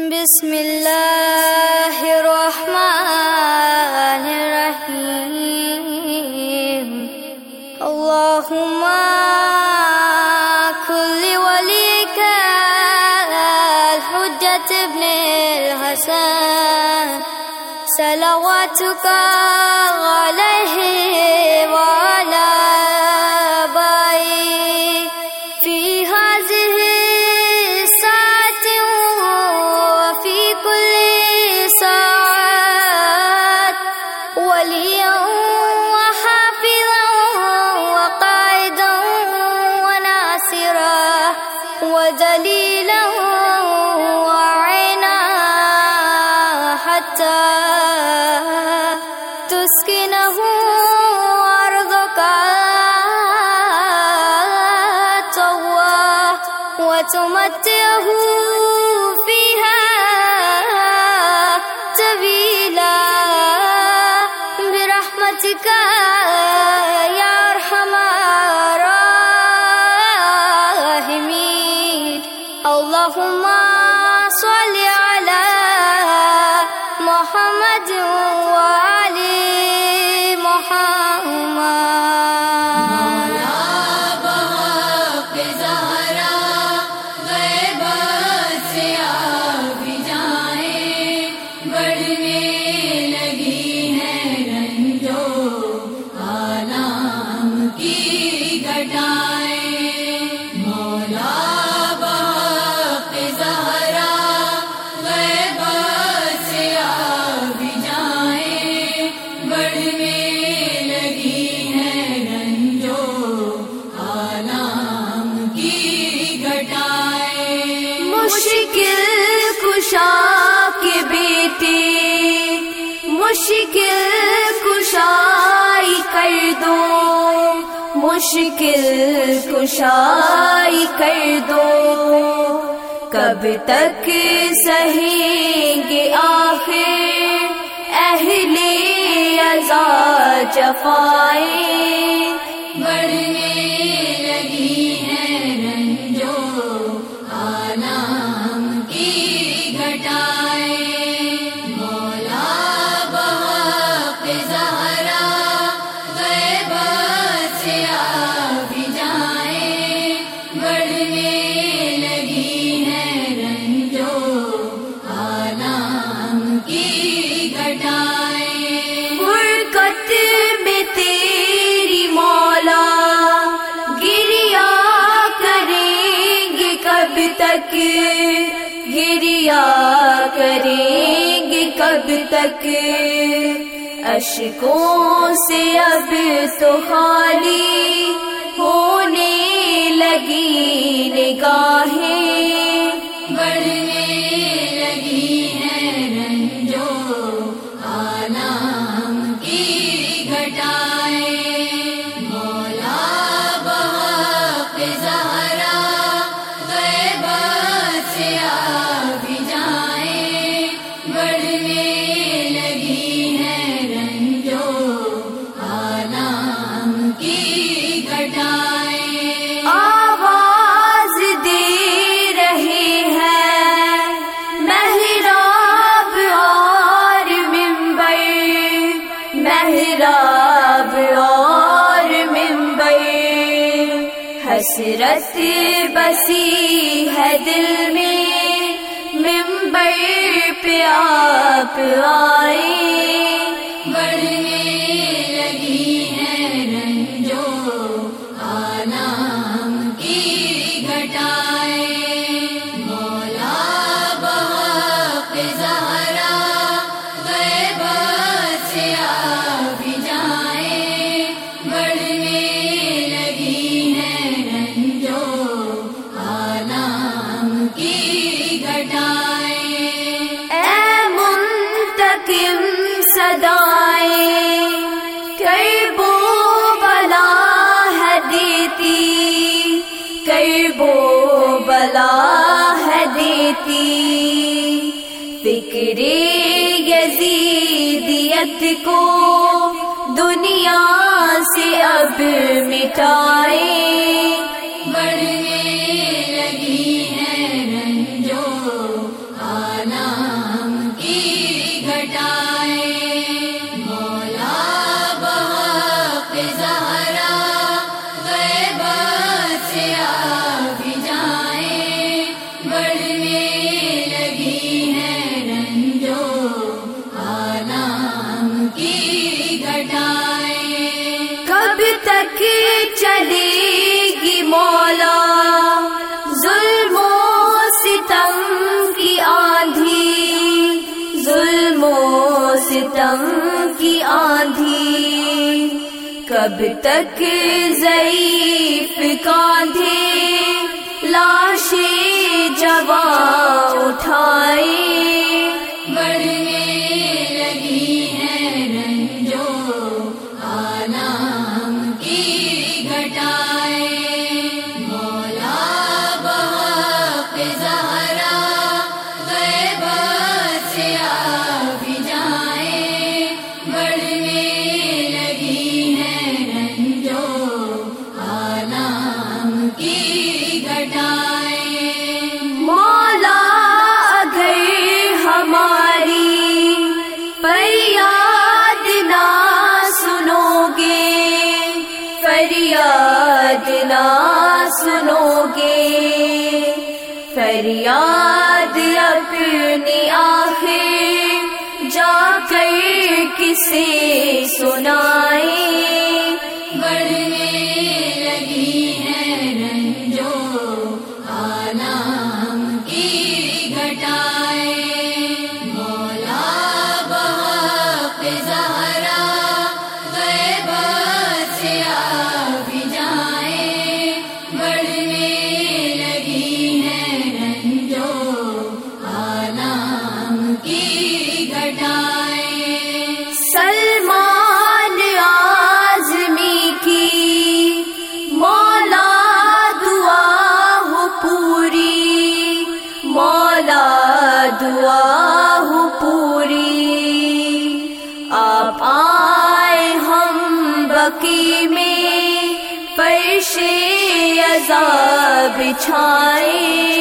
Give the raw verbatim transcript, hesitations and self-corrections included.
بسم اللہ الرحمن الرحیم اللہم کل ولیک الحجۃ ابن الحسن صلواتک علیہ وعلی آبائہ فی ہذہ الساعۃ وفی کل ساعۃ ولیا وحافظا وقائدا وناصرا ودلیلا وعینا حتی تسکنہ ارضک طوعا وتمتعہ فیہا طویلا برحمتک یا ارحم الراحمین اللہم صل علی محمد وآل محمد مشکل کشا کے بیٹے مشکل کشائی کر دو مشکل کشائی کر دو کب تک سہیں گے آخر اہل عزا جفائیں بڑھنے لگی ہیں رنجو عالم کی گھٹائیں مولا بحق زہرا غیبت سے آب جائیں بڑھنے لگی ہیں رنجو عالم کی گھٹائیں برکت میں تیری مولا گریا کریں گے کب تک گریا کریں گے کب تک اشکوں سے اب تو خالی ہونے لگی نگاہیں بڑھنے لگی ہیں رنجو عالم کی گھٹائیں مولا بحق زہرا غیبت سے آب جائیں بڑھنے لگی ہیں رنجو عالم کی گھٹائیں آواز دے رہے ہیں محراب اور منبر محراب اور منبر حسرت بسی ہے دل میں منبر پہ آپ آئے بڑھنے لگی ہیں رنجو عالم کی گھٹائیں مولا بحق زہرا غیبت سے آب جائیں بڑھنے لگی ہیں رنجو عالم کی گھٹائیں اے منتقم صدائیں کرب و بلا ہے دیتی کرب و بلا ہے دیتی فکر یزیدیت کو دنیا سے اب مٹائیں بڑھنے لگی ہیں رنجو عالم کب تک ضعیف کاندھے لاشیں جواں اٹھائے، بڑھنے لگی ہے رنجو عالم کی گھٹائیں، مولا بحق زہرا غیبت سے آ بھی جائیں، بڑھنے لگی ہے رنجو عالم کی گھٹائیں۔ مولا اگر ہماری فریاد نہ سنو گے، فریاد نہ سنو گے، فریاد اپنی آخر جا کر کسے سنائے، بڑھنے لگی ہے رنجو عالم کی گھٹائیں، مولا بحق زہرا غیبت سے آ بھی جائیں، بڑھنے لگی ہے رنجو عالم کی گھٹائیں۔ سلمان اعظمی کی مولا دعا ہو پوری، مولا دعا ہو پوری، آپ آئے ہم بقی میں فرش عذاب بچھائے،